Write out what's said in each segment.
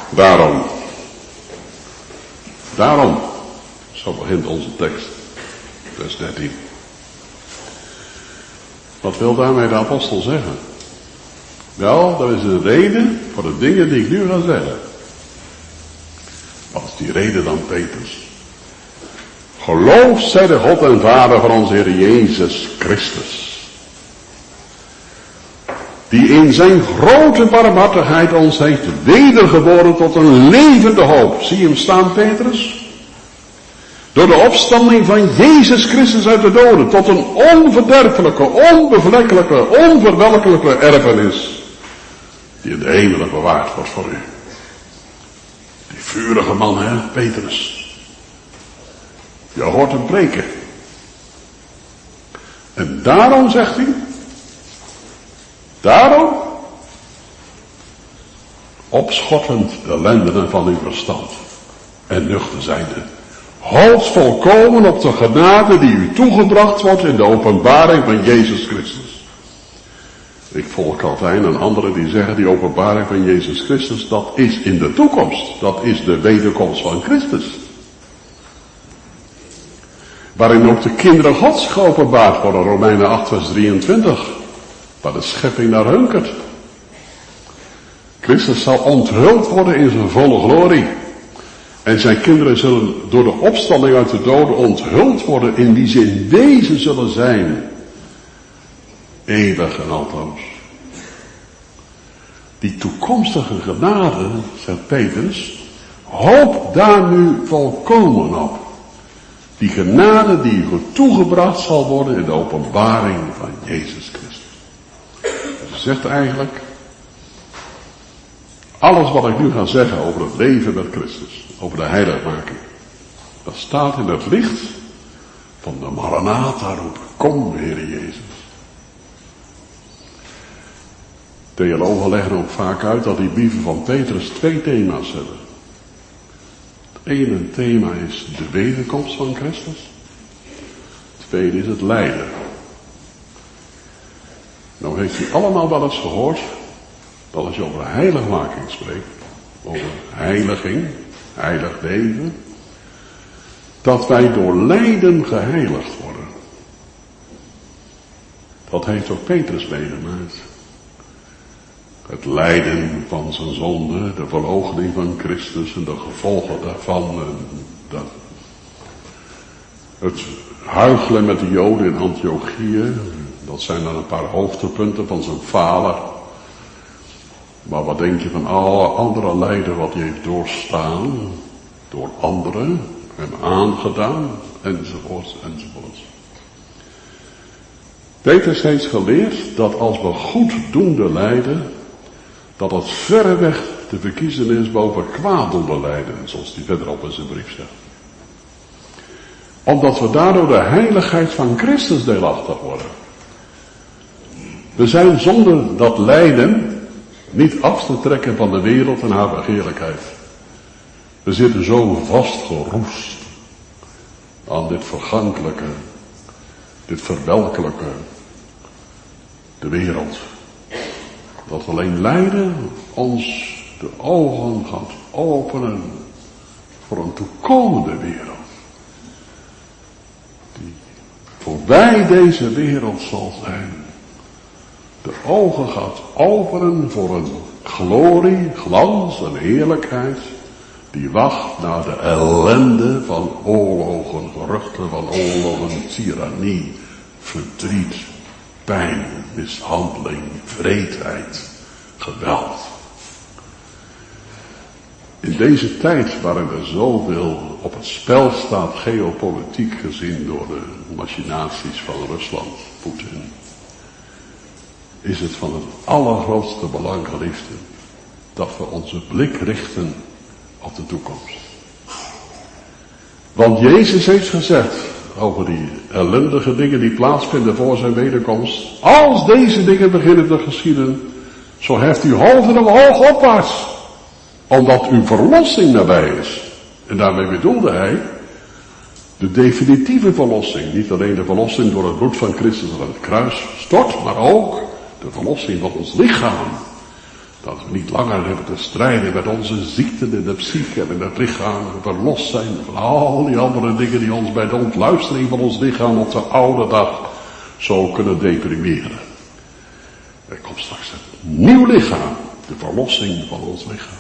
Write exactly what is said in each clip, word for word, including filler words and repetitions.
Daarom. Daarom. Zo begint onze tekst. Vers dertien. Wat wil daarmee de apostel zeggen? Wel, dat is een reden voor de dingen die ik nu ga zeggen. Wat is die reden dan, Petrus? Geloof zij de God en Vader van onze Heer Jezus Christus. Die in zijn grote barmhartigheid ons heeft wedergeboren tot een levende hoop. Zie je hem staan, Petrus? Door de opstanding van Jezus Christus uit de doden tot een onverderfelijke, onbevlekkelijke, onverwelkelijke erfenis. Die in de hemelen bewaard wordt voor u. Die vurige man, hè, Petrus. Je hoort hem preken. En daarom zegt hij. Daarom. Opschottend de lendenen van uw verstand. En nuchter zijnde. Hoopt volkomen op de genade die u toegebracht wordt in de openbaring van Jezus Christus. Ik volg Calvijn en anderen die zeggen die openbaring van Jezus Christus, dat is in de toekomst. Dat is de wederkomst van Christus. Waarin ook de kinderen Gods geopenbaard worden, Romeinen acht vers drieëntwintig. Waar de schepping naar hunkert. Christus zal onthuld worden in zijn volle glorie. En zijn kinderen zullen door de opstanding uit de doden onthuld worden in wie ze in wezen zullen zijn. Eeuwig en altoos. Die toekomstige genade, zegt Petrus, hoop daar nu volkomen op. Die genade die u toegebracht zal worden in de openbaring van Jezus Christus. Dus hij zegt eigenlijk, alles wat ik nu ga zeggen over het leven met Christus, over de heiligmaking, dat staat in het licht van de Maranatha roep, kom Heer Jezus. Theologen leggen ook vaak uit dat die brieven van Petrus twee thema's hebben. Het ene thema is de wederkomst van Christus. Het tweede is het lijden. Nou heeft u allemaal wel eens gehoord dat als je over heiligmaking spreekt, over heiliging, heilig leven, dat wij door lijden geheiligd worden. Dat heeft ook Petrus meegemaakt. Het lijden van zijn zonde, de verloochening van Christus en de gevolgen daarvan. En dat, het huichelen met de Joden in Antiochië, dat zijn dan een paar hoogtepunten van zijn falen. Maar wat denk je van alle andere lijden wat hij heeft doorstaan, door anderen, hem aangedaan, enzovoorts, enzovoorts. Petrus heeft geleerd dat als we goeddoende lijden, dat het verreweg te verkiezen is boven kwaaddoende lijden, zoals hij verderop in zijn brief zegt. Omdat we daardoor de heiligheid van Christus deelachtig worden. We zijn zonder dat lijden niet af te trekken van de wereld en haar begeerlijkheid. We zitten zo vastgeroest aan dit vergankelijke, dit verwelkelijke, de wereld. Dat alleen lijden ons de ogen gaat openen voor een toekomende wereld. Die voorbij deze wereld zal zijn. De ogen gaat openen voor een glorie, glans en heerlijkheid. Die wacht naar de ellende van oorlogen, geruchten van oorlogen, tirannie, verdriet, pijn, mishandeling, wreedheid, geweld. In deze tijd waarin er zoveel op het spel staat, geopolitiek gezien door de machinaties van Rusland, Poetin, is het van het allergrootste belang, geliefden, dat we onze blik richten op de toekomst. Want Jezus heeft gezegd over die ellendige dingen die plaatsvinden voor zijn wederkomst. Als deze dingen beginnen te geschieden, zo heft uw hoofden omhoog opwaarts, omdat uw verlossing nabij is. En daarmee bedoelde hij de definitieve verlossing. Niet alleen de verlossing door het bloed van Christus aan het kruis stort, maar ook de verlossing van ons lichaam. Dat we niet langer hebben te strijden met onze ziekten in de psyche en in het lichaam. Dat we los zijn van al die andere dingen die ons bij de ontluistering van ons lichaam op de oude dag zo kunnen deprimeren. Er komt straks een nieuw lichaam. De verlossing van ons lichaam.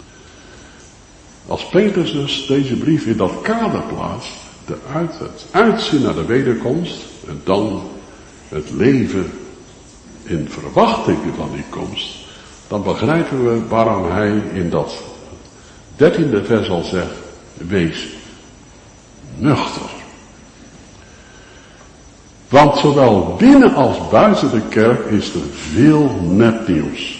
Als Petrus dus deze brief in dat kader plaatst. De uit, het uitzien naar de wederkomst. En dan het leven in verwachting van die komst. Dan begrijpen we waarom hij in dat dertiende vers al zegt. Wees nuchter. Want zowel binnen als buiten de kerk is er veel nepnieuws.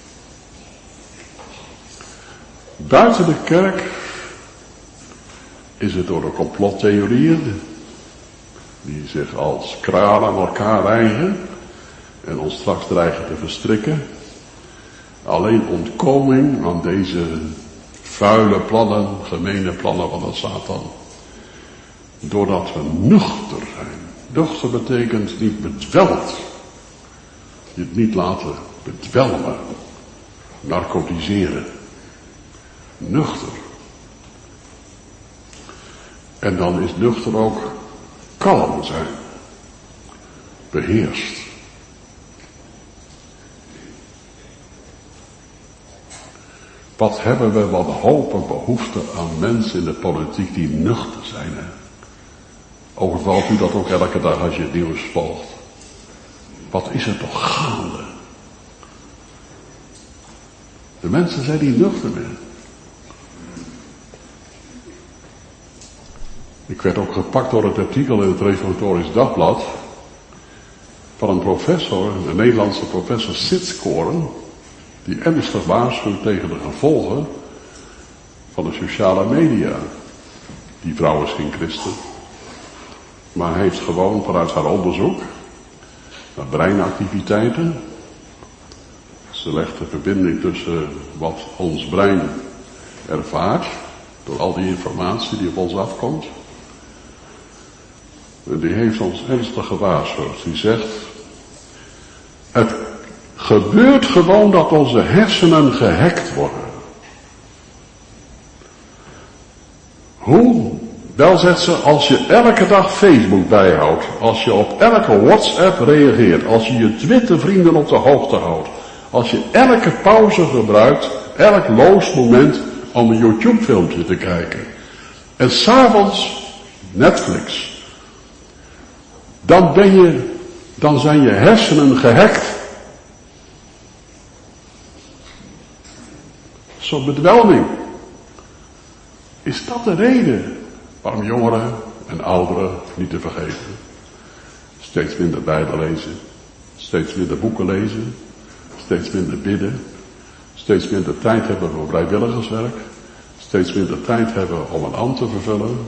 Buiten de kerk is het door de complottheorieën, die zich als kralen aan elkaar rijgen en ons straks dreigen te verstrikken. Alleen ontkoming aan deze vuile plannen, gemene plannen van de Satan. Doordat we nuchter zijn. Nuchter betekent niet bedwelmd. Je het niet laten bedwelmen. Narcotiseren. Nuchter. En dan is nuchter ook kalm zijn. Beheerst. Wat hebben we wat hoop en behoefte aan mensen in de politiek die nuchter zijn. Hè? Overvalt u dat ook elke dag als je het nieuws volgt? Wat is er toch gaande? De mensen zijn niet nuchter meer. Ik werd ook gepakt door het artikel in het Reformatorisch Dagblad van een professor, een Nederlandse professor Sitskoren, die ernstig waarschuwt tegen de gevolgen van de sociale media. Die vrouw is geen christen, maar heeft gewoon vanuit haar onderzoek naar breinactiviteiten. Ze legt de verbinding tussen wat ons brein ervaart, door al die informatie die op ons afkomt. En die heeft ons ernstig gewaarschuwd. Die zegt, het gebeurt gewoon dat onze hersenen gehackt worden. Hoe? Wel zegt ze, als je elke dag Facebook bijhoudt, als je op elke WhatsApp reageert, als je je Twitter-vrienden op de hoogte houdt, als je elke pauze gebruikt, elk loos moment om een YouTube-filmpje te kijken, en 's avonds Netflix, dan ben je, dan zijn je hersenen gehackt. Zo'n bedwelming. Is dat de reden waarom jongeren en ouderen niet te vergeten? Steeds minder Bijbel lezen, steeds minder boeken lezen, steeds minder bidden, steeds minder tijd hebben voor vrijwilligerswerk, steeds minder tijd hebben om een ambt te vervullen,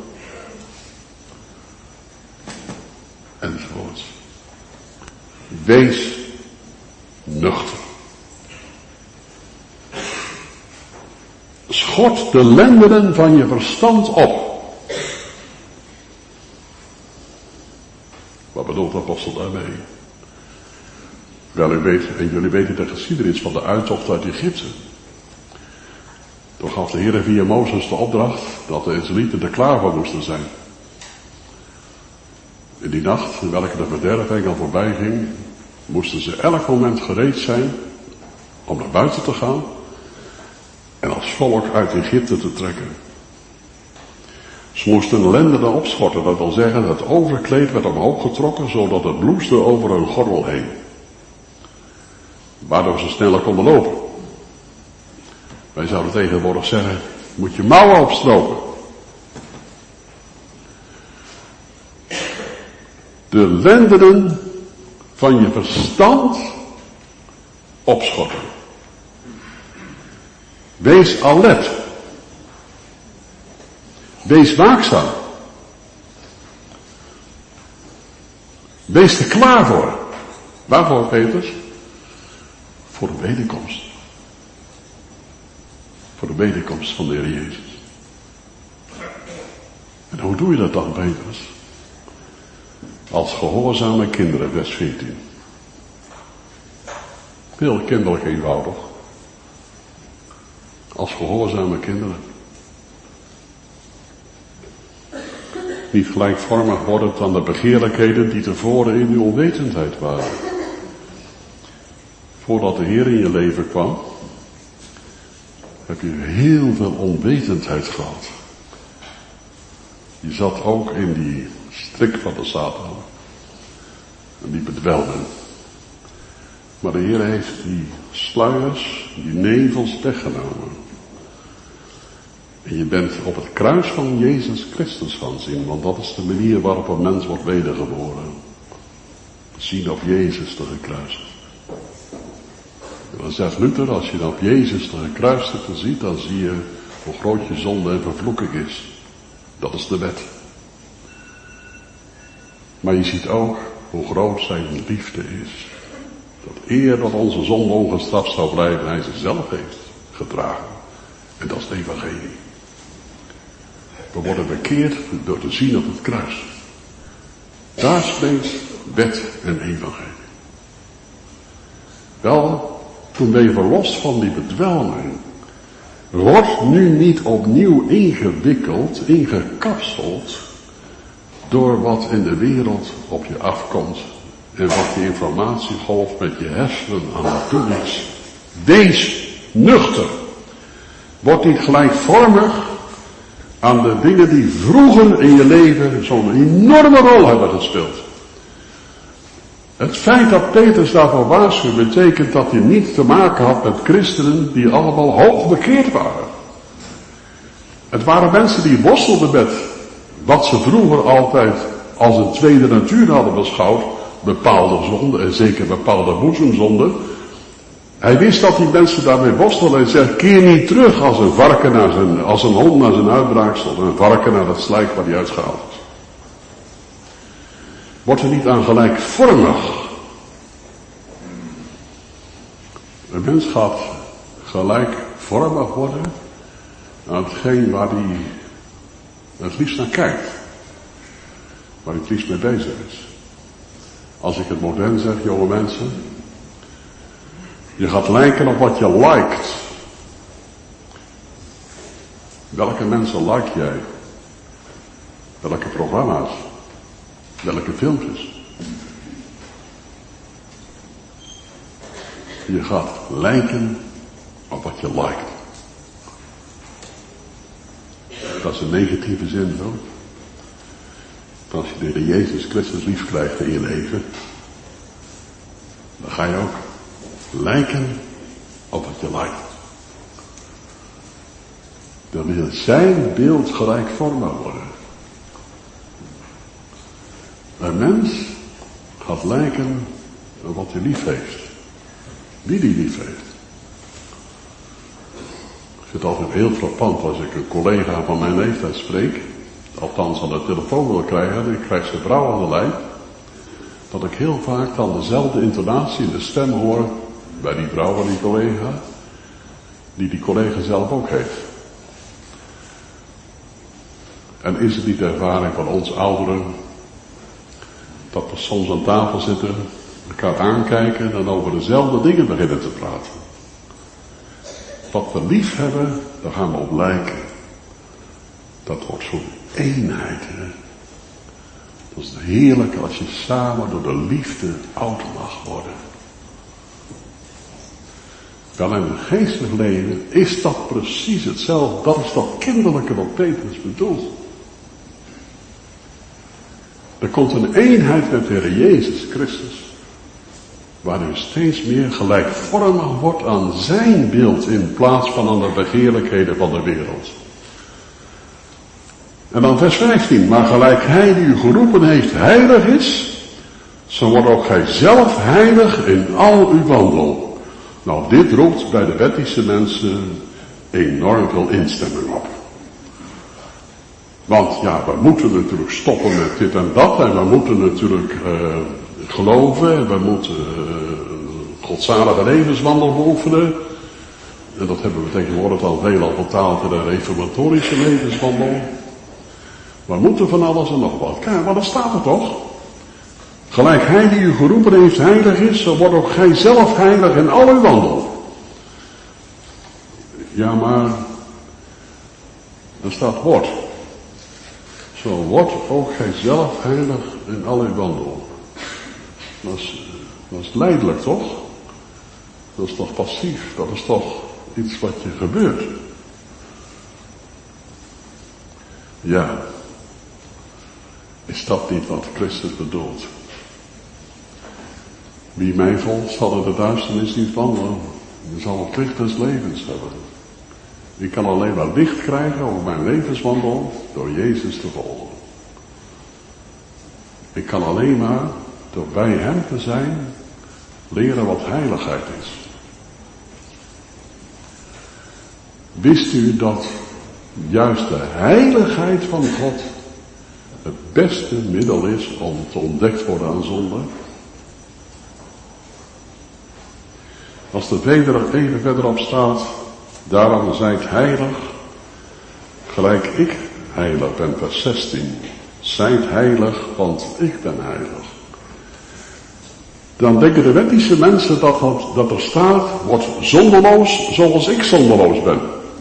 enzovoorts. Wees nuchter. Schort de lendenen van je verstand op. Wat bedoelt de apostel daarmee? Wel, u weet, en jullie weten de geschiedenis van de uittocht uit Egypte. Toen gaf de Heer via Mozes de opdracht dat de Israëlieten er klaar voor moesten zijn. In die nacht, in welke de verderfengel voorbij ging, moesten ze elk moment gereed zijn om naar buiten te gaan en als volk uit Egypte te trekken. Ze moesten de lendenen opschorten, dat wil zeggen, het overkleed werd omhoog getrokken, zodat het bloesde over hun gordel heen. Waardoor ze sneller konden lopen. Wij zouden tegenwoordig zeggen, moet je mouwen opstropen. De lendenen van je verstand opschorten. Wees alert. Wees waakzaam. Wees er klaar voor. Waarvoor, Petrus? Voor de wederkomst. Voor de wederkomst van de Heer Jezus. En hoe doe je dat dan, Petrus? Als gehoorzame kinderen, vers veertien. Heel kinderlijk eenvoudig. als gehoorzame kinderen. Niet gelijkvormig wordend aan de begeerlijkheden die tevoren in uw onwetendheid waren. Voordat de Heer in je leven kwam, heb je heel veel onwetendheid gehad. Je zat ook in die strik van de Satan. En die bedwelming. Maar de Heer heeft die sluiers, die nevels weggenomen. En je bent op het kruis van Jezus Christus gaan zien, want dat is de manier waarop een mens wordt wedergeboren. Zien op Jezus de gekruisigde. En dan zegt Luther, als je dan op Jezus de gekruisigde ziet, dan zie je hoe groot je zonde en vervloeking is. Dat is de wet. Maar je ziet ook hoe groot zijn liefde is. Dat eer dat onze zonde ongestraft zou blijven, hij ze zelf heeft gedragen. En dat is het evangelie. We worden bekeerd door te zien op het kruis. Daar spreekt wet en evangelie. Wel, toen ben je verlost van die bedwelming. Word nu niet opnieuw ingewikkeld, ingekapseld door wat in de wereld op je afkomt en wat die informatiegolf met je hersenen aan het doen is. Wees nuchter. Word niet gelijkvormig aan de dingen die vroeger in je leven zo'n enorme rol hebben gespeeld. Het feit dat Petrus daarvoor waarschuwt betekent dat hij niet te maken had met christenen die allemaal hoog bekeerd waren. Het waren mensen die worstelden met wat ze vroeger altijd als een tweede natuur hadden beschouwd, bepaalde zonden en zeker bepaalde boezemzonden. Hij wist dat die mensen daarmee worstelden en zegt, keer niet terug als een varken naar zijn, als een hond naar zijn uitbraaksel, of een varken naar het slijk waar hij uitgehaald is. Wordt er niet aan gelijkvormig. Een mens gaat gelijkvormig worden aan hetgeen waar hij het liefst naar kijkt. Waar hij het liefst mee bezig is. Als ik het modern zeg, jonge mensen, je gaat lijken op wat je liked. Welke mensen like jij? Welke programma's? Welke filmpjes? Je gaat lijken op wat je liked. Dat is een negatieve zin, zo. Als je de Heer Jezus Christus lief krijgt in je leven, dan ga je ook lijken op wat je lijkt. Dan wil zijn beeld gelijkvormig worden. Een mens gaat lijken op wat hij lief heeft. Wie die lief heeft. Ik vind het altijd heel frappant als ik een collega van mijn leeftijd spreek, althans aan de telefoon wil krijgen, en ik krijg zijn vrouw aan de lijn, dat ik heel vaak dan dezelfde intonatie in de stem hoor bij die vrouw van die collega, die die collega zelf ook heeft. En is het niet de ervaring van ons ouderen, dat we soms aan tafel zitten, elkaar aankijken en dan over dezelfde dingen beginnen te praten. Wat we lief hebben, daar gaan we op lijken. Dat wordt zo'n eenheid. Hè? Dat is heerlijk als je samen door de liefde oud mag worden. Wel in een geestelijk leven is dat precies hetzelfde. Dat is dat kinderlijke wat Petrus bedoelt. Er komt een eenheid met de Heer Jezus Christus. Waar u steeds meer gelijkvormig wordt aan zijn beeld in plaats van aan de begeerlijkheden van de wereld. En dan vers vijftien. Maar gelijk hij die u geroepen heeft heilig is, zo wordt ook gij zelf heilig in al uw wandel. Nou, dit roept bij de wettische mensen enorm veel instemming op. Want ja, we moeten natuurlijk stoppen met dit en dat. En we moeten natuurlijk uh, geloven. En we moeten uh, godzalige levenswandel beoefenen. En dat hebben we tegenwoordig al veelal vertaald in de reformatorische levenswandel. We moeten van alles en nog wat. Kijk, maar dat staat er toch? Gelijk hij die u geroepen heeft heilig is, zo wordt ook gij zelf heilig in al uw wandel. ja maar, er staat wordt. Zo wordt ook gij zelf heilig in al uw wandel. Dat is, dat is leidelijk toch? Dat is toch passief? Dat is toch iets wat je gebeurt? Ja. Is dat niet wat Christus bedoelt? Wie mij volgt zal in de duisternis niet wandelen. Je zal het licht des levens hebben. Ik kan alleen maar licht krijgen over mijn levenswandel door Jezus te volgen. Ik kan alleen maar door bij hem te zijn leren wat heiligheid is. Wist u dat juist de heiligheid van God het beste middel is om te ontdekt worden aan zonde? Als de verder even verderop staat, daarom zijt heilig, gelijk ik heilig ben, vers zestien. Zijt heilig, want ik ben heilig. Dan denken de wettische mensen dat, dat er staat, wordt zonderloos zoals ik zonderloos ben.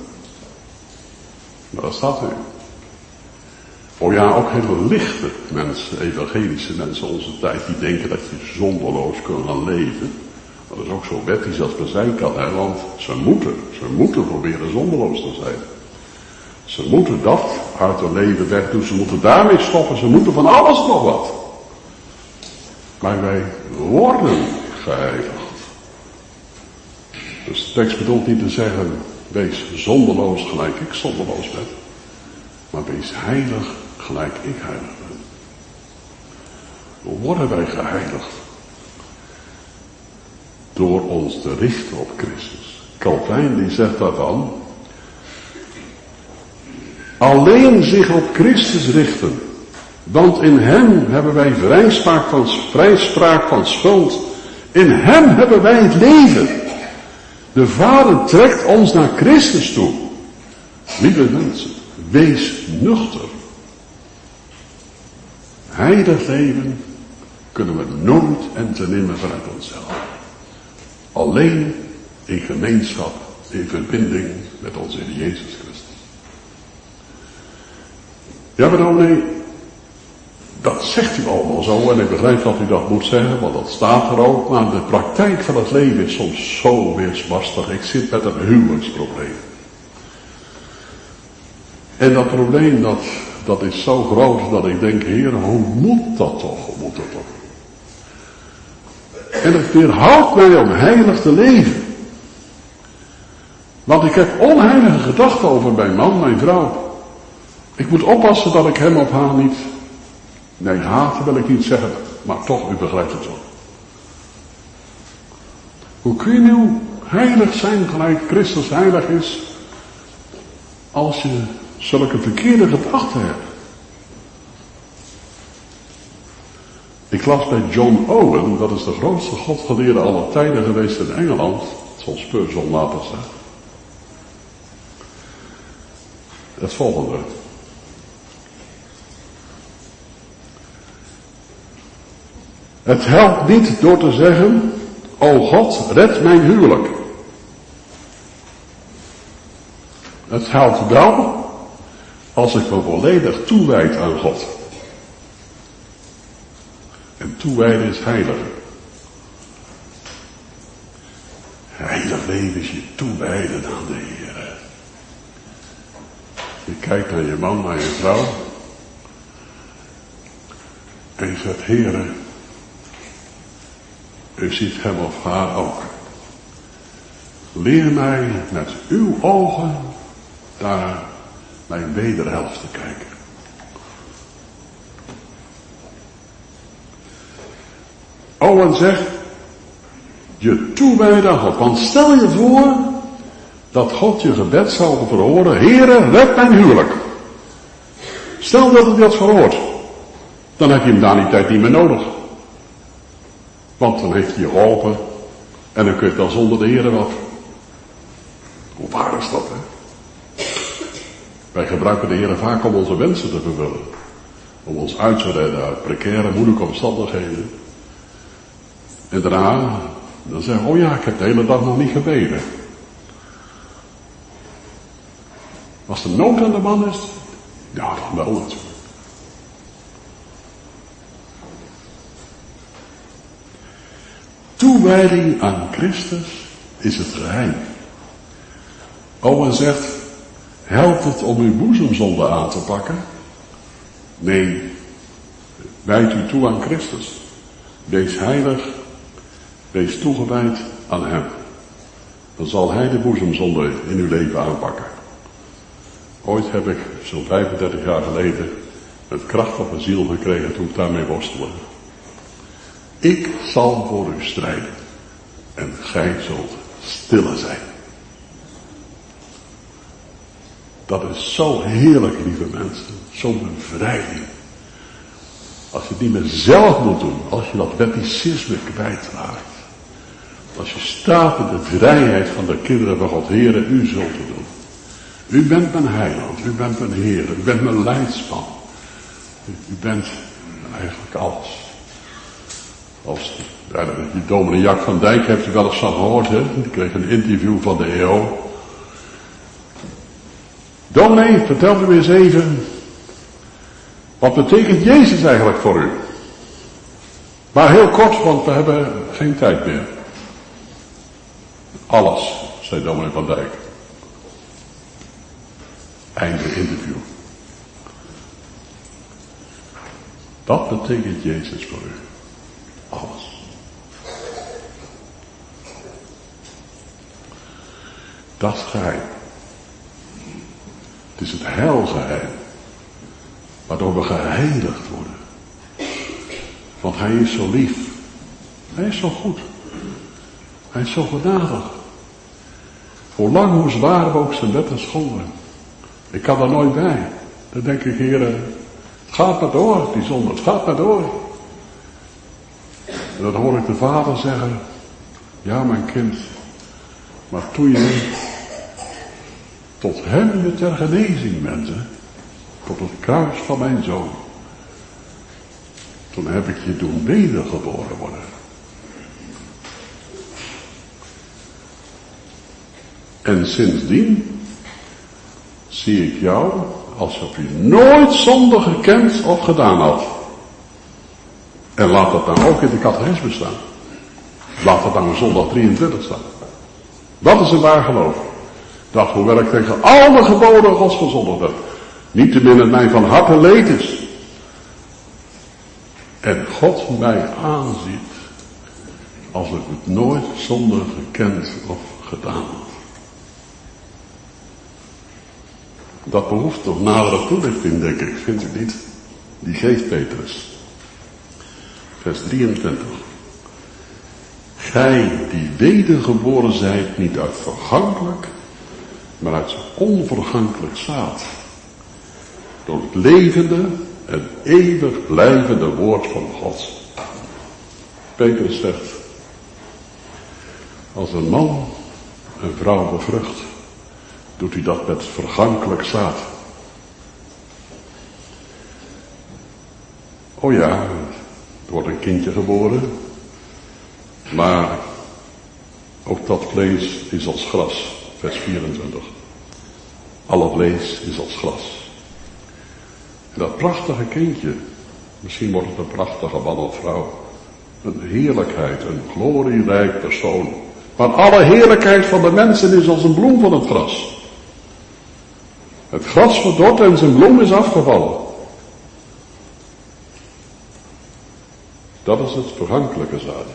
Maar dat staat er. Oh ja, ook hele lichte mensen, evangelische mensen onze tijd, die denken dat je zonderloos kunt gaan leven. Dat is ook zo wettisch als men zijn kan, hè, want ze moeten, ze moeten proberen zonderloos te zijn. Ze moeten dat uit hun leven wegdoen, ze moeten daarmee stoppen, ze moeten van alles nog wat. Maar wij worden geheiligd. Dus de tekst bedoelt niet te zeggen, wees zonderloos gelijk ik zonderloos ben. Maar wees heilig gelijk ik heilig ben. Hoe worden wij geheiligd? Door ons te richten op Christus. Calvijn die zegt daarvan. Alleen zich op Christus richten. Want in hem hebben wij vrijspraak van, vrijspraak van schuld. In hem hebben wij het leven. De Vader trekt ons naar Christus toe. Lieve mensen, wees nuchter. Heilig leven kunnen we nooit en te nimmer vanuit onszelf. Alleen in gemeenschap, in verbinding met onze Heer Jezus Christus. Ja, maar dominee, dat zegt u allemaal zo en ik begrijp dat u dat moet zeggen, want dat staat er ook. Maar de praktijk van het leven is soms zo weersbarstig. Ik zit met een huwelijksprobleem. En dat probleem, dat, dat is zo groot dat ik denk, Heer, hoe moet dat toch? Hoe moet dat toch? En het weerhoudt mij om heilig te leven. Want ik heb onheilige gedachten over mijn man, mijn vrouw. Ik moet oppassen dat ik hem of haar niet, nee, haten wil ik niet zeggen, maar toch, u begrijpt het wel. Hoe kun je nu heilig zijn gelijk Christus heilig is, als je zulke verkeerde gedachten hebt? Ik las bij John Owen, dat is de grootste godgeleerde aller tijden geweest in Engeland, zoals Spurgeon later zegt. Het volgende. Het helpt niet door te zeggen, o God, red mijn huwelijk. Het helpt wel als ik me volledig toewijd aan God. En toewijden is heiligen. Heilig leven is je toewijden aan de Heer. Je kijkt naar je man, naar je vrouw. En je zegt, Heere, u ziet hem of haar ook. Leer mij met uw ogen naar mijn wederhelft te kijken. Owen zegt, je toewijden aan God. Want stel je voor dat God je gebed zou verhoren, Heere, red mijn huwelijk. Stel dat hij dat verhoort. Dan heb je hem daar die tijd niet meer nodig. Want dan heeft hij je geholpen. En dan kun je het dan zonder de Heere wat. Hoe waar is dat, hè? Wij gebruiken de Heere vaak om onze wensen te vervullen. Om ons uit te redden uit precaire, moeilijke omstandigheden. En daarna, dan zeggen we, oh ja, ik heb de hele dag nog niet gebeden. Als er nood aan de man is, ja, dan wel natuurlijk. Toewijding aan Christus is het geheim. Owen zegt, helpt het om uw boezemzonde aan te pakken? Nee, wijd u toe aan Christus. Wees heilig, wees toegewijd aan hem. Dan zal hij de boezemzonde in uw leven aanpakken. Ooit heb ik, zo'n vijfendertig jaar geleden, het kracht op mijn ziel gekregen toen ik daarmee worstelde. Ik zal voor u strijden en gij zult stille zijn. Dat is zo heerlijk, lieve mensen. Zo'n bevrijding. Als je het niet meer zelf moet doen, als je dat wetticisme kwijtraakt. Als je staat in de vrijheid van de kinderen van God, Heere, u zult het doen. U bent mijn heiland, u bent mijn Heer, u bent mijn leidsman. U, u bent eigenlijk alles. Als ja, die dominee Jack van Dijk heeft u wel eens van gehoord, hè? Die kreeg een interview van de E O. Dominee, vertel u eens even, wat betekent Jezus eigenlijk voor u? Maar heel kort, want we hebben geen tijd meer. Alles, zei dominee van Dijk. Einde interview. Wat betekent Jezus voor u? Alles. Dat is geheim. Het is het heilgeheim. Waardoor we geheiligd worden. Want hij is zo lief. Hij is zo goed. Hij is zo genadig. Hoe lang, hoe zwaar we ook zijn wetten schonden. Ik kan er nooit bij. Dan denk ik, Heer, het gaat maar door, die zonde, het gaat maar door. En dan hoor ik de vader zeggen, ja mijn kind, maar toen je tot hem je ter genezing wendde, tot het kruis van mijn zoon, toen heb ik je doen wedergeboren worden. En sindsdien zie ik jou alsof je nooit zonde gekend of gedaan had. En laat dat dan ook in de catechisme staan. Laat dat dan in zondag drieëntwintig staan. Dat is een waar geloof. Dat hoewel ik tegen alle geboden Gods gezondigd heb, niettemin het mij van harte leed is. En God mij aanziet als ik het nooit zonde gekend of gedaan had. Dat behoeft toch nadere toelichting, denk ik, vindt u niet? Die geeft Petrus. Vers drieëntwintig. Gij die wedergeboren zijt, niet uit vergankelijk, maar uit onvergankelijk zaad. Door het levende en eeuwig blijvende woord van God. Petrus zegt, als een man een vrouw bevrucht, doet hij dat met vergankelijk zaad. Oh ja, er wordt een kindje geboren, maar ook dat vlees is als gras, vers vierentwintig. Alle vlees is als gras. En dat prachtige kindje, misschien wordt het een prachtige man of vrouw, een heerlijkheid, een glorierijk persoon. Maar alle heerlijkheid van de mensen is als een bloem van het gras. Het gras verdort en zijn bloem is afgevallen. Dat is het vergankelijke zaad.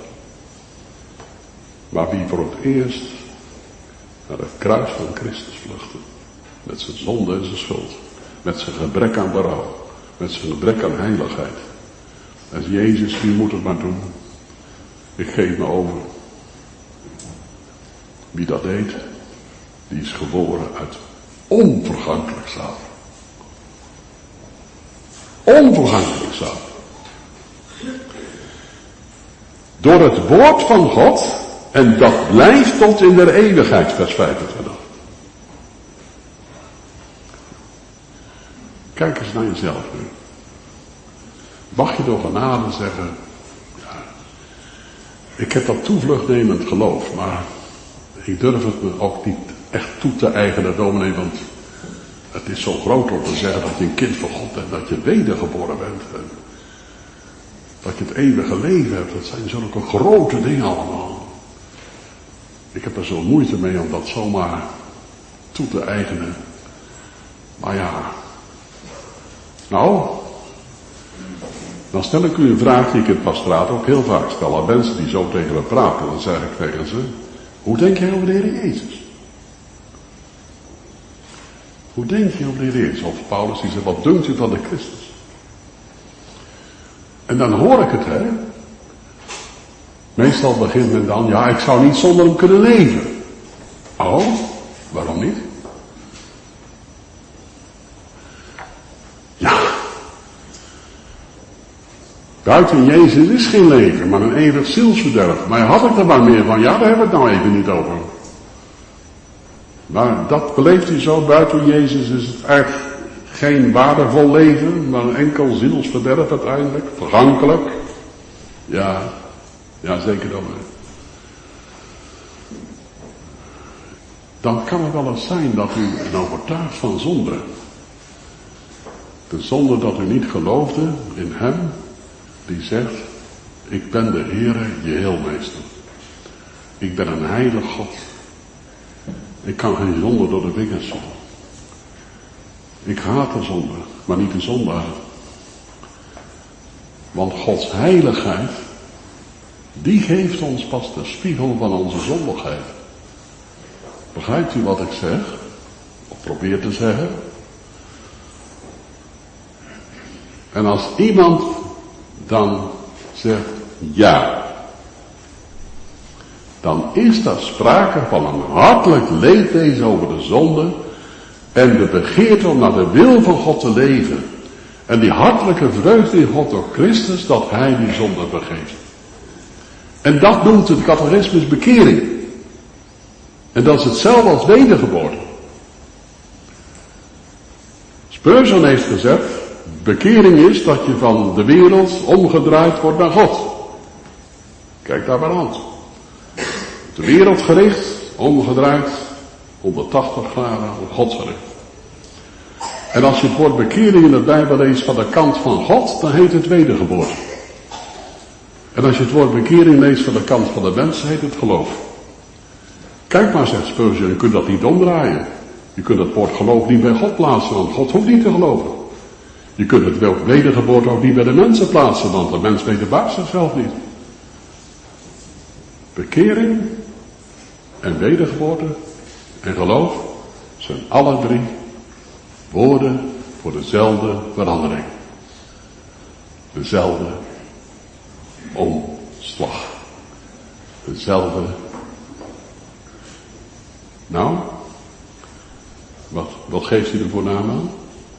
Maar wie voor het eerst naar het kruis van Christus vluchtte, met zijn zonde en zijn schuld, met zijn gebrek aan berouw, met zijn gebrek aan heiligheid. En Jezus, wie moet het maar doen? Ik geef me over. Wie dat deed, die is geboren uit onvergankelijk zaad. Onvergankelijk zaad. Door het woord van God, en dat blijft tot in der eeuwigheid, vers vijfentwintig. Kijk eens naar jezelf nu. Mag je door genade zeggen, ja, ik heb dat toevluchtnemend geloof, maar ik durf het me ook niet echt toe te eigenen, dominee, want Het is zo groot om te zeggen dat je een kind van God bent, dat je wedergeboren bent. En dat je het eeuwige leven hebt. Dat zijn zulke grote dingen allemaal. Ik heb er zo moeite mee om dat zomaar toe te eigenen. Maar ja. Nou. Dan stel ik u een vraag die ik in het pastoraat ook heel vaak stel aan mensen die zo tegen me praten. Dan zeg ik tegen ze, hoe denk jij over de Heer Jezus? Hoe denk je over de Heer Jezus? Of Paulus die zegt, wat dunkt u van de Christus? En dan hoor ik het, hè. Meestal begint men dan, ja, ik zou niet zonder hem kunnen leven. Oh, waarom niet? Ja. Buiten Jezus is geen leven, maar een eeuwig zielsverderf. Maar had ik er maar meer van? Ja, daar hebben we het nou even niet over. Maar dat beleeft u zo, buiten Jezus is het echt geen waardevol leven, maar een enkel zielsverderf uiteindelijk, vergankelijk. Ja, ja zeker dan. Dan kan het wel eens zijn dat u een overtuigt van zonde. De zonde dat u niet geloofde in hem, die zegt, ik ben de Heere, je heelmeester. Ik ben een heilig God. Ik kan geen zonde door de vingers zien. Ik haat de zonde, maar niet de zondaar. Want Gods heiligheid, die geeft ons pas de spiegel van onze zondigheid. Begrijpt u wat ik zeg? Of probeer te zeggen? En als iemand dan zegt ja, dan is daar sprake van een hartelijk leedwezen over de zonde en de begeerte om naar de wil van God te leven. En die hartelijke vreugde in God door Christus dat hij die zonde vergeeft. En dat noemt het catechismus bekering. En dat is hetzelfde als wedergeboorte. Spurgeon heeft gezegd, bekering is dat je van de wereld omgedraaid wordt naar God. Kijk daar maar aan. De wereld gericht, omgedraaid, honderdtachtig graden op God gericht. En als je het woord bekering in de Bijbel leest van de kant van God, dan heet het wedergeboorte. En als je het woord bekering leest van de kant van de mens, heet het geloof. Kijk maar, zegt Spurgeon, je kunt dat niet omdraaien. Je kunt het woord geloof niet bij God plaatsen, want God hoeft niet te geloven. Je kunt het woord wedergeboorte ook niet bij de mensen plaatsen, want de mens weet de baas zichzelf niet. Bekering en wedergeboorte en geloof zijn alle drie woorden voor dezelfde verandering. Dezelfde omslag. Dezelfde. Nou, wat, wat geeft hij er voor naam aan?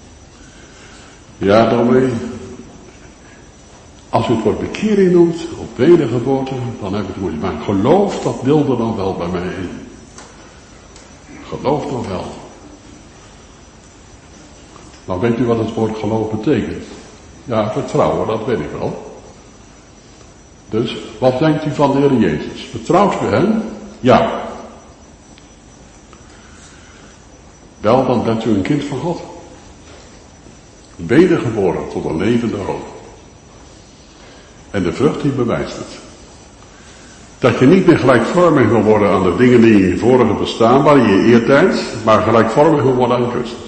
Ja, daarmee, als u het woord bekering noemt, of wedergeboorte, dan heb ik het moeite. Maar geloof, dat wilde dan wel bij mij in. Geloof dan wel. Nou, weet u wat het woord geloof betekent? Ja, vertrouwen, dat weet ik wel. Dus, wat denkt u van de Heer Jezus? Vertrouwt u hem? Ja. Wel, dan bent u een kind van God. Wedergeboren tot een levende hoop. En de vrucht die bewijst het. Dat je niet meer gelijkvormig wil worden aan de dingen die in je vorige bestaan waren, in je eertijd, maar gelijkvormig wil worden aan Christus.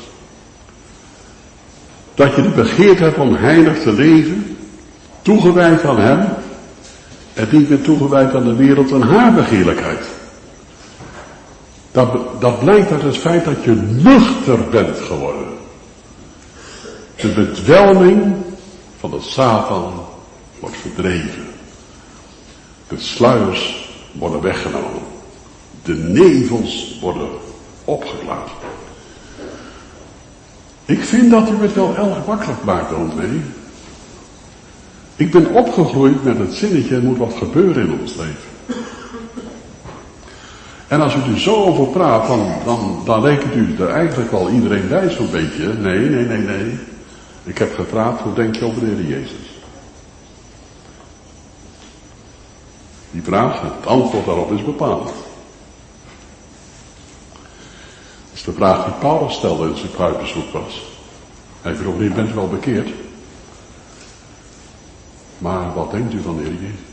Dat je de begeerte hebt om heilig te leven, toegewijd aan hem, en niet meer toegewijd aan de wereld en haar begeerlijkheid. Dat, dat blijkt uit het feit dat je nuchter bent geworden. De bedwelming van de Satan wordt verdreven. De sluiers worden weggenomen. De nevels worden opgeklaard. Ik vind dat u het wel erg makkelijk maakt, dominee. Ik ben opgegroeid met het zinnetje, er moet wat gebeuren in ons leven. En als u er zo over praat, dan, dan, dan rekent u er eigenlijk wel iedereen bij zo'n beetje. Nee, nee, nee, nee. Ik heb gevraagd, hoe denk je over de Heer Jezus? Die vraag, het antwoord daarop is bepalend. is de vraag die Paulus stelde in zijn kruisbezoek was. Hij vroeg, u bent wel bekeerd. Maar wat denkt u van de Heer Jezus?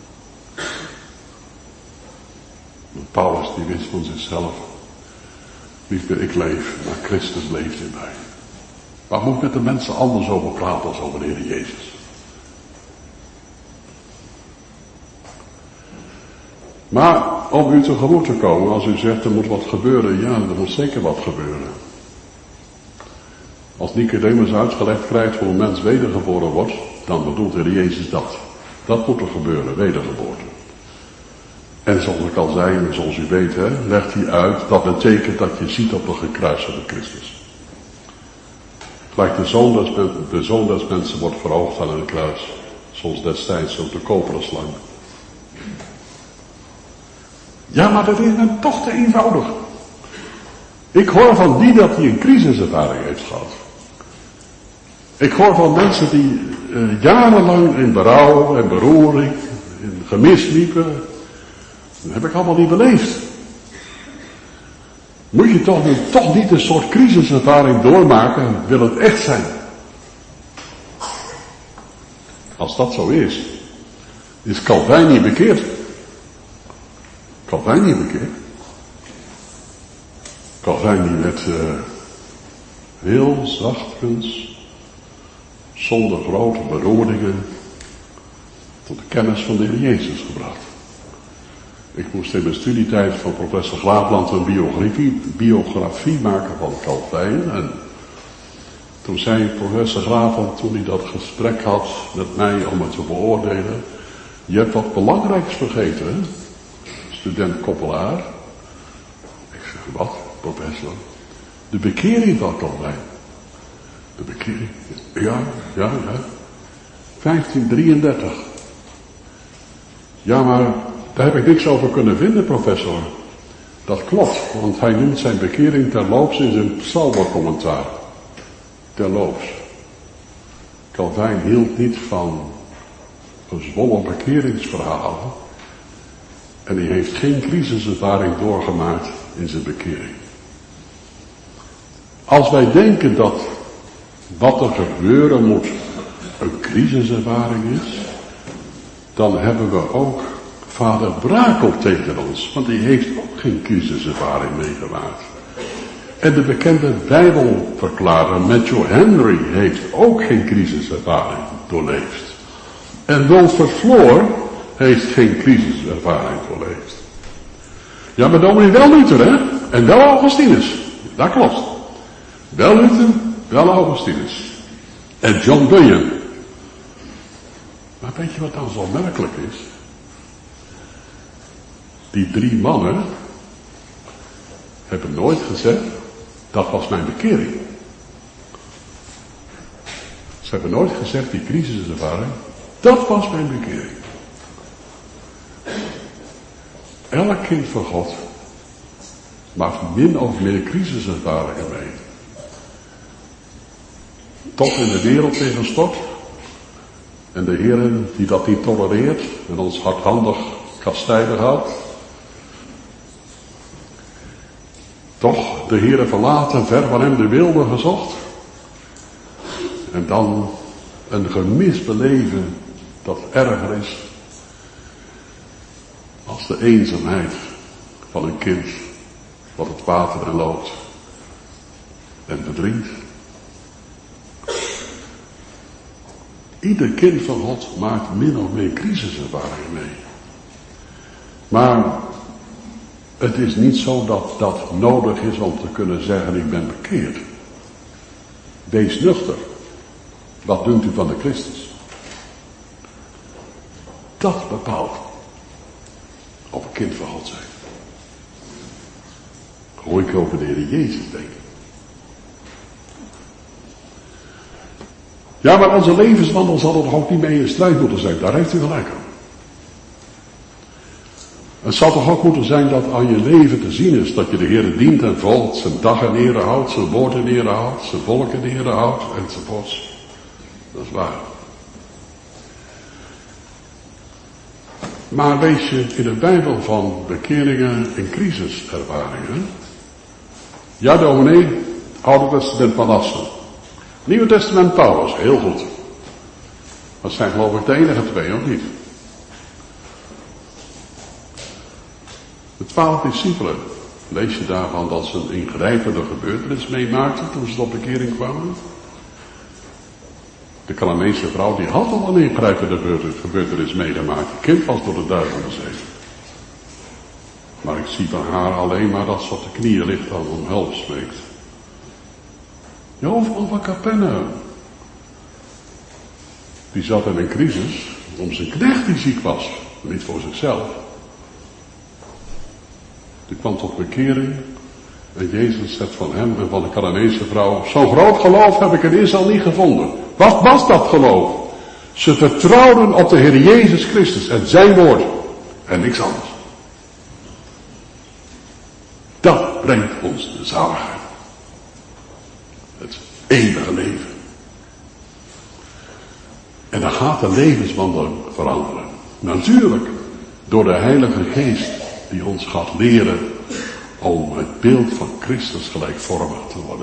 Want Paulus die wist van zichzelf. Liefde, ik leef, maar Christus leeft in mij. Waar moet ik met de mensen anders over praten als over de Heer Jezus? Maar om u tegemoet te komen, als u zegt er moet wat gebeuren, ja, er moet zeker wat gebeuren. Als Nicodemus uitgelegd krijgt hoe een mens wedergeboren wordt, dan bedoelt de Heer Jezus dat. Dat moet er gebeuren, wedergeboorte. En zoals ik al zei, en zoals u weet, hè, legt hij uit, dat betekent dat je ziet op de gekruisigde Christus. Gelijk de zoon des, de zoon des mensen wordt verhoogd aan het kruis, zoals destijds op de koperen slang. Ja, maar dat is dan toch te eenvoudig. Ik hoor van die dat hij een crisiservaring heeft gehad. Ik hoor van mensen die uh, jarenlang in berouw en beroering, in gemis liepen. Dat heb ik allemaal niet beleefd. Moet je toch, toch niet een soort crisiservaring doormaken, wil het echt zijn. Als dat zo is, is Calvijn niet bekeerd. Calvijn niet bekeerd. Calvijn die werd uh, heel zachtkens, zonder grote beroeringen, tot de kennis van de Heer Jezus gebracht. Ik moest in mijn studietijd van professor Glaapland een biografie, biografie maken van Calvijn. En toen zei professor Glaapland, toen hij dat gesprek had met mij om het te beoordelen, je hebt wat belangrijks vergeten, hè? Student Koppelaar. Ik zeg, wat, professor? De bekering van Calvijn. De bekering? Ja, ja, ja. vijftien drieëndertig. Ja, maar daar heb ik niks over kunnen vinden, professor. Dat klopt, want hij noemt zijn bekering terloops in zijn psalmercommentaar. Terloops. Calvijn hield niet van gezwollen bekeringsverhalen. En hij heeft geen crisiservaring doorgemaakt in zijn bekering. Als wij denken dat wat er gebeuren moet een crisiservaring is, dan hebben we ook vader Brakel tegen ons, want die heeft ook geen crisiservaring meegemaakt. En de bekende Bijbelverklarer Matthew Henry heeft ook geen crisiservaring doorleefd. En Wilfred Floor heeft geen crisiservaring doorleefd. Ja, maar dominee wel Luther, hè? En wel Augustinus. Dat klopt. Wel Luther, wel Augustinus. En John Bunyan. Maar weet je wat dan zo merkelijk is? Die drie mannen hebben nooit gezegd, dat was mijn bekering. Ze hebben nooit gezegd, die crisiservaring, dat was mijn bekering. Elk kind van God maakt min of meer crisiservaringen mee. Toch in de wereld tegenstort. En de Heer die dat niet tolereert en ons hardhandig kastijden houdt. Toch de Heer verlaten, ver van hem de wilde gezocht. En dan een gemis beleven dat erger is als de eenzaamheid van een kind wat het water in loopt en verdrinkt. Ieder kind van God maakt min of meer crisiservaringen mee. Maar het is niet zo dat dat nodig is om te kunnen zeggen, ik ben bekeerd. Wees nuchter. Wat dunkt u van de Christus? Dat bepaalt of een kind van God zijn. Hoe ik over de Heer Jezus denk. Ja, maar onze levenswandel zal er toch ook niet mee in strijd moeten zijn. Daar heeft u gelijk aan. Het zal toch ook moeten zijn dat aan je leven te zien is dat je de Heer dient en volgt, zijn dag in ere houdt, zijn woord in ere houdt, zijn volk in ere houdt, enzovoorts. Dat is waar. Maar lees je in de Bijbel van bekeringen en crisiservaringen, Ja, dominee, Oude Testament Manasse. Nieuwe Testament Paulus, heel goed. Dat zijn geloof ik de enige twee, of niet? De twaalf discipelen, lees je daarvan dat ze een ingrijpende gebeurtenis meemaakten toen ze tot bekering kwamen? De Canaanese vrouw, die had al een ingrijpende gebeurtenis meegemaakt. Het kind was door de duivel bezeten. Maar ik zie van haar alleen maar dat ze op de knieën ligt en om hulp smeekt. Johan van Capernaum. Die zat in een crisis om zijn knecht die ziek was. Niet voor zichzelf. Die kwam tot bekering. En Jezus zegt van hem en van de Canaanese vrouw: zo'n groot geloof heb ik in Israël niet gevonden. Wat was dat geloof? Ze vertrouwden op de Heer Jezus Christus en zijn woord. En niks anders. Dat brengt ons de zaligheid. Het eeuwige leven. En dan gaat de levenswandel veranderen. Natuurlijk. Door de Heilige Geest die ons gaat leren om het beeld van Christus gelijkvormig te worden.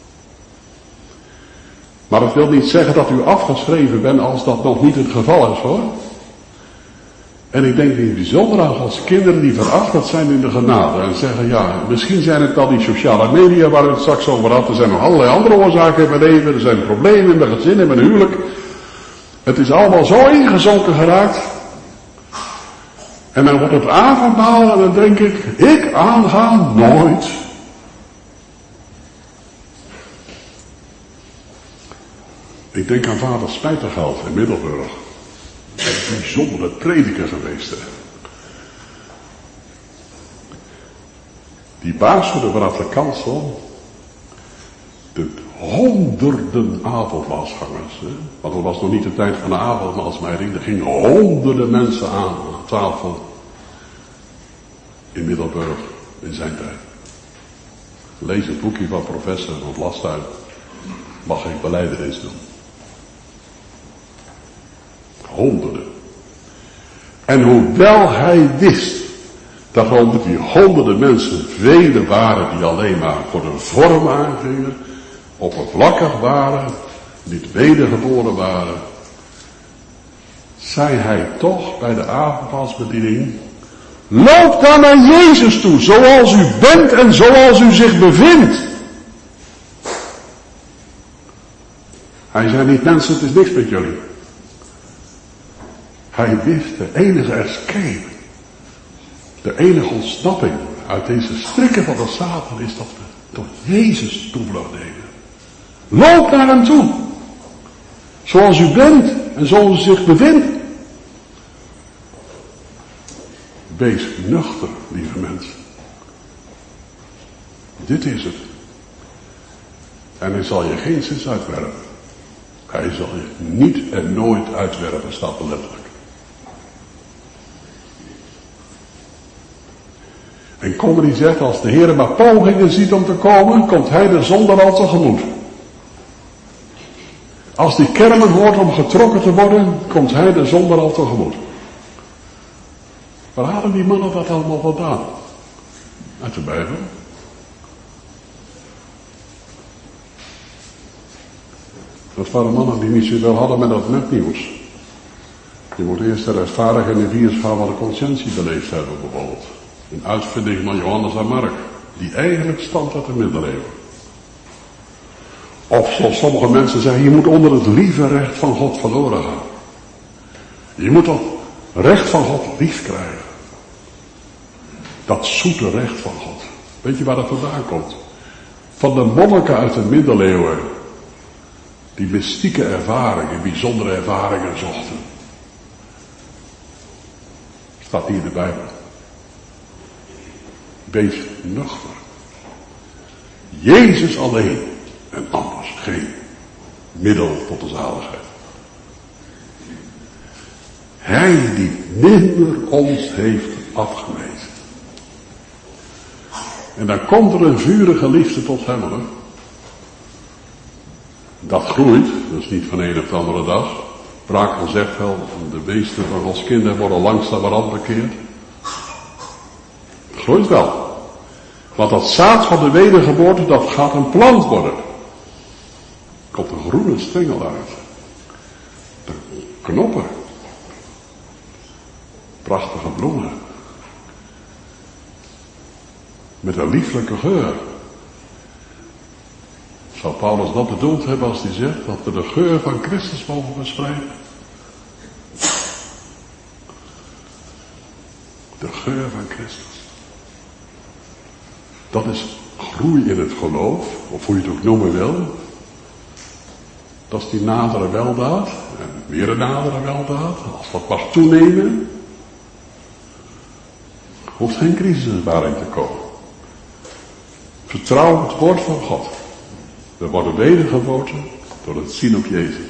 Maar dat wil niet zeggen dat u afgeschreven bent als dat nog niet het geval is, hoor. En ik denk in het bijzonder aan als kinderen die verachterd zijn in de genade en zeggen, ja, misschien zijn het wel die sociale media waar u het straks over had. Er zijn nog allerlei andere oorzaken in mijn leven. Er zijn problemen in mijn gezin, in mijn huwelijk. Het is allemaal zo ingezonken geraakt. En dan wordt het avondmaal en dan denk ik, ik aanga nooit. Ik denk aan vader Spijtergeld in Middelburg. Een bijzondere prediker geweest. Hè. Die baasde vanaf de kansel de honderden avondmaalsgangers. Hè. Want het was nog niet de tijd van de avondmaalsmeiding. Er gingen honderden mensen aan aan tafel in Middelburg in zijn tijd. Lees het boekje van professor van Vlastuin. Mag ik belijdenis doen. Honderden. En hoewel hij wist dat er onder die honderden mensen velen waren die alleen maar voor de vorm aangingen, oppervlakkig waren, niet wedergeboren waren, zei hij toch bij de avondmaalsbediening: loop dan naar Jezus toe, zoals u bent en zoals u zich bevindt. Hij zei niet, mensen, het is niks met jullie. Hij wist de enige escape, de enige ontsnapping uit deze strikken van de Satan is dat we tot Jezus toevlucht nemen. Loop naar hem toe. Zoals u bent en zoals u zich bevindt. Wees nuchter, lieve mensen. Dit is het. En hij zal je geen zins uitwerpen. Hij zal je niet en nooit uitwerpen, staat er letterlijk. En Kommer die zegt, als de Heer maar pogingen ziet om te komen, komt hij de zondaar al tegemoet. Als die kermen hoort om getrokken te worden, komt hij de zondaar al tegemoet. Waar hadden die mannen dat allemaal vandaan? Uit de Bijbel. Dat waren mannen die niet zoveel hadden met dat nepnieuws. Je moet eerst de rechtvaardige en de vierschaal van de conscientie beleefd hebben, bijvoorbeeld. Een uitvinding van Johannes en Mark, die eigenlijk stamt uit de middeleeuwen. Of zoals sommige mensen zeggen, je moet onder het lieve recht van God verloren gaan. Je moet dat recht van God lief krijgen. Dat zoete recht van God. Weet je waar dat vandaan komt? Van de monniken uit de middeleeuwen. Die mystieke ervaringen, bijzondere ervaringen zochten. Staat hier in de Bijbel. Wees nuchter. Jezus alleen en anders geen middel tot de zaligheid. Hij die nimmer ons heeft afgewezen. En dan komt er een vurige liefde tot hem, hoor. Dat groeit, dat is niet van een op de andere dag. Brakel zegt wel, de meeste van Gods kinderen worden langzamerhand bekeerd. Het groeit wel. Want dat zaad van de wedergeboorte, dat gaat een plant worden. Er komt een groene stengel uit. De knoppen. Prachtige bloemen. Met een lieflijke geur. Zou Paulus dat bedoeld hebben als hij zegt dat we de geur van Christus mogen verspreiden? De geur van Christus. Dat is groei in het geloof, of hoe je het ook noemen wil. Dat is die nadere weldaad. En weer een nadere weldaad. Als dat mag toenemen, hoeft geen crisiservaring te komen. Vertrouw het woord van God. We worden wedergeboren door het zien op Jezus.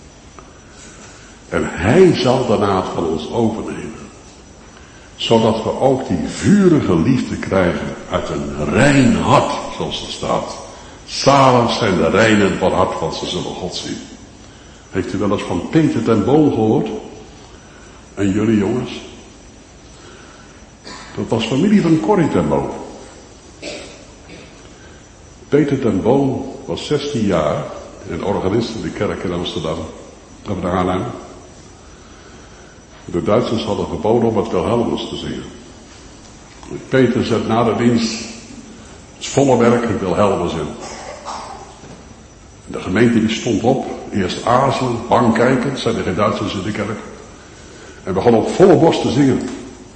En Hij zal de naad van ons overnemen. Zodat we ook die vurige liefde krijgen uit een rein hart, zoals er staat. Zalig zijn de reinen van hart, want ze zullen God zien. Heeft u wel eens van Peter ten Boom gehoord? En jullie jongens? Dat was familie van Corrie ten Boom. Peter ten Boom was zestien jaar en organist in de kerk in Amsterdam, of in Haarlem. De Duitsers hadden verboden om het Wilhelmus te zingen. Peter zet na de dienst het volle werk het Wilhelmus in. De gemeente die stond op, eerst aarzelen, bang kijken, het zijn er geen Duitsers in de kerk. En begon op volle borst te zingen.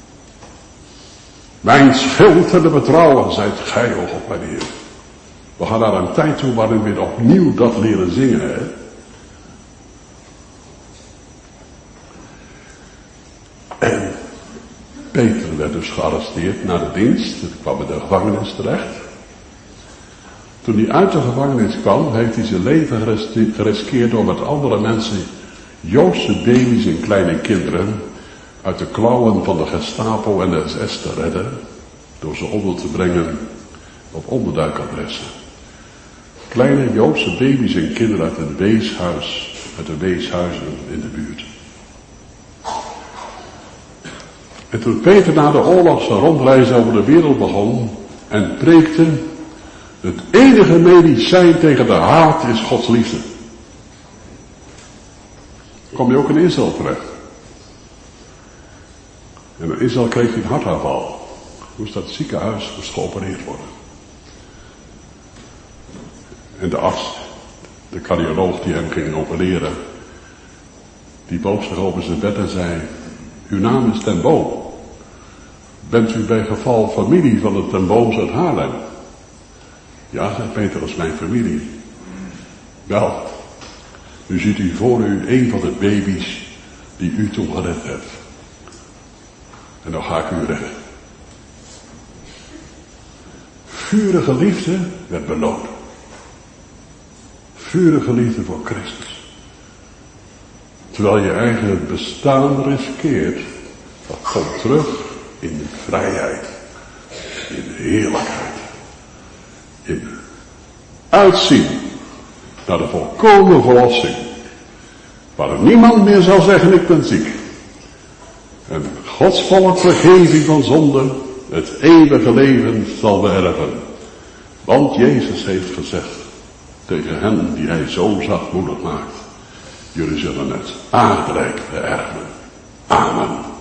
Mijn schild en de betrouwen, zijt gij, o God, mijn Heer. We gaan naar een tijd toe waarin we opnieuw dat leren zingen, hè. En Peter werd dus gearresteerd na de dienst. Hij kwam in de gevangenis terecht. Toen hij uit de gevangenis kwam, heeft hij zijn leven geriskeerd door met andere mensen Joodse baby's en kleine kinderen uit de klauwen van de Gestapo en de S S te redden, door ze onder te brengen op onderduikadressen. Kleine Joodse baby's en kinderen uit een weeshuis, uit de weeshuizen in de buurt. En toen Peter na de oorlog zijn rondreis over de wereld begon en preekte, het enige medicijn tegen de haat is Gods liefde. Kom je ook in Israël terecht. En in Israël kreeg hij een hartaanval. Moest dat ziekenhuis moest geopereerd worden. En de arts, de cardioloog die hem ging opereren, die boog zich over zijn bed en zei, uw naam is Ten Boom. Bent u bij geval familie van de Ten Booms uit Haarlem? Ja, zei Peter, dat is mijn familie. Wel, nu ziet u voor u een van de baby's die u toen gered hebt. En dan ga ik u redden. Vurige liefde werd beloond. Vurige liefde voor Christus. Terwijl je eigen bestaan riskeert, dat komt terug in vrijheid, in heerlijkheid, in uitzien naar de volkomen verlossing, waar niemand meer zal zeggen ik ben ziek. En Gods volk vergeving van zonde, het eeuwige leven zal beërven. Want Jezus heeft gezegd tegen hen die hij zo zachtmoedig maakt, jullie zullen het aardrijk beërven. Amen.